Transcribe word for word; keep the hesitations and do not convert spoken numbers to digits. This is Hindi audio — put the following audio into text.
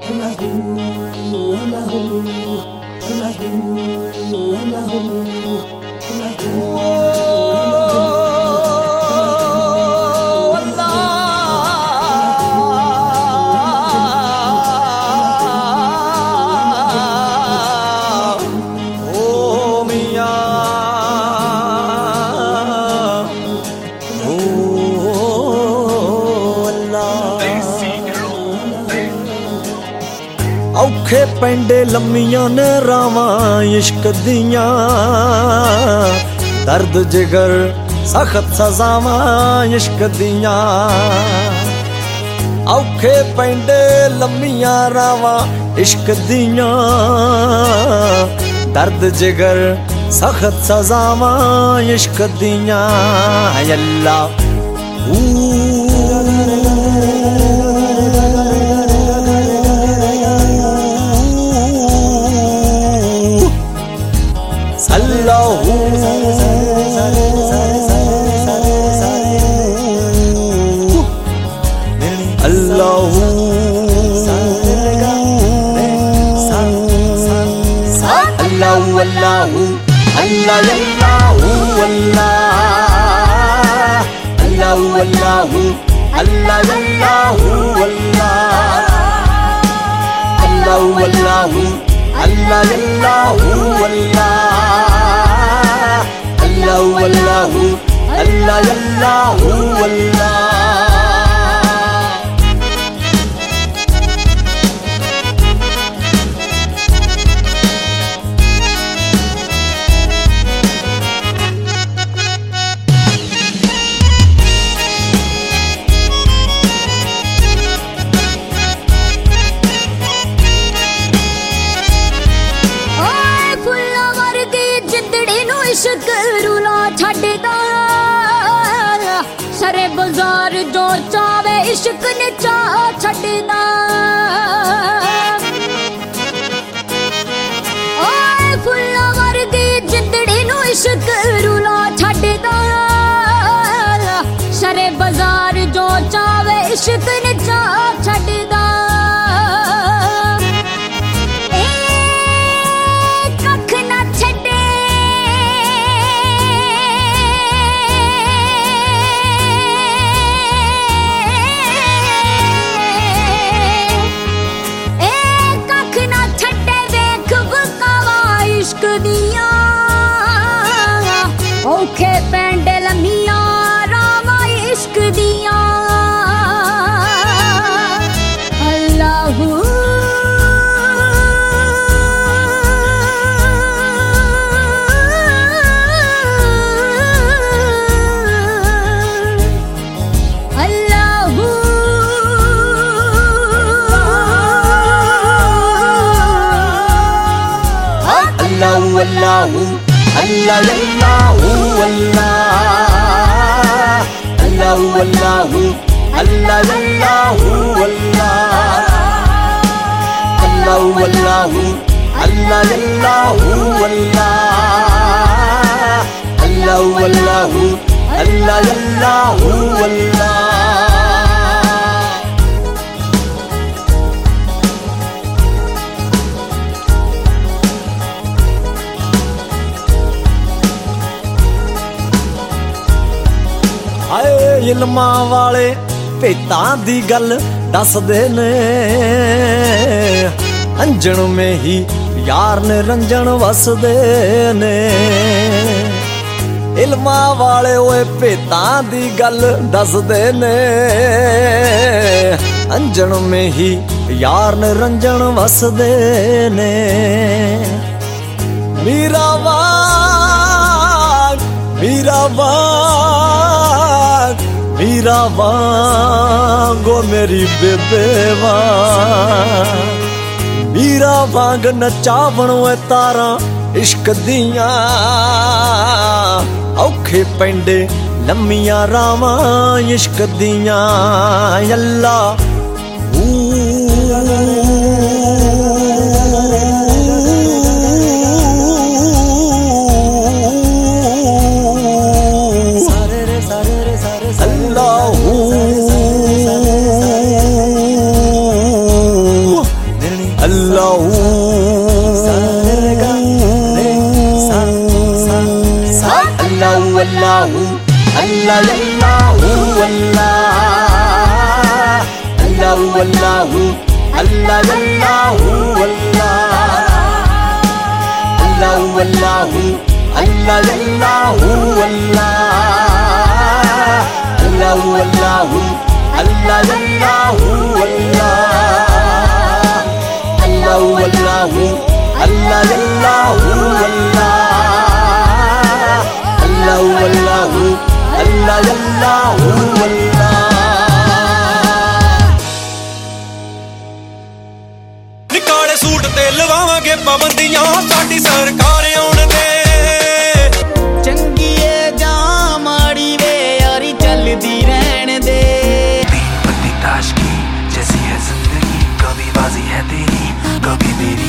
औखे पेंडे लम्मियां ने रावां इश्क दियां, दर्द जिगर सख्त सजावां इश्क दियां। औखे पेंडे लम्मियां रावां इश्क दियां, दर्द जिगर सख्त सजावां इश्क दियां। अल्लाह Allahu Allah Allahu Allah Allahu Allahu Allah Allahu Allah Allahu Allahu Allah Allahu Allah Allahu Allahu Allah Allahu Allah इश्क रूला छड़दा सरे बाजार जो चावे इश्क ने चा छड़दा। ओए फुल्ला वर्गी जिंदड़ी नू इश्क रूला छड़दा सरे बाजार जो चावे इश्क ने चा छड़दा। औखे पेंडे लम्मियां रावां इश्क दियां। Allahu Allahu Allahu Allahu Allah Allahu Allah Allahu Allahu Allah Allahu Allah Allahu Allahu Allah Allahu Allah Allahu Allahu Allah Allahu Allah आए इल्मां वाले भेतां दी गल दसदे ने, अंजन में ही यार ने रंजन वसदे ने। इल्मां वाले ओए भेतां दी गल दसदे ने, अंजन में ही यार ने रंजन वसदे ने। मीरा वांग मीरा वांग मीरा वांगो मेरी बेबे वांग, मीरा वांग नचावण तारा इश्क दियां। औखे पेंडे लम्मियां रावां इश्क दियां। अल्लाह अल्लाहु अल्लाहु अल्लाह अल्लाहु अल्लाह अल्लाहु अल्लाहु अल्लाह अल्लाहु अल्लाह अल्लाहु अल्लाहु अल्लाह अल्लाहु अल्लाह अल्लाहु अल्लाहु अल्लाह अल्लाहु अल्लाह अल्लाहु अल्लाहु अल्लाह अल्लाहु अल्लाह। निकाले सूट ते लवावांगे पाबंदियां साडी सरकार आउण दे। चंगी है जां माड़ी वे यारी चलदी रहन दे। तीन पत्ती ताश की जैसी है जिंदगी, कभी बाजी है तेरी कभी मेरी।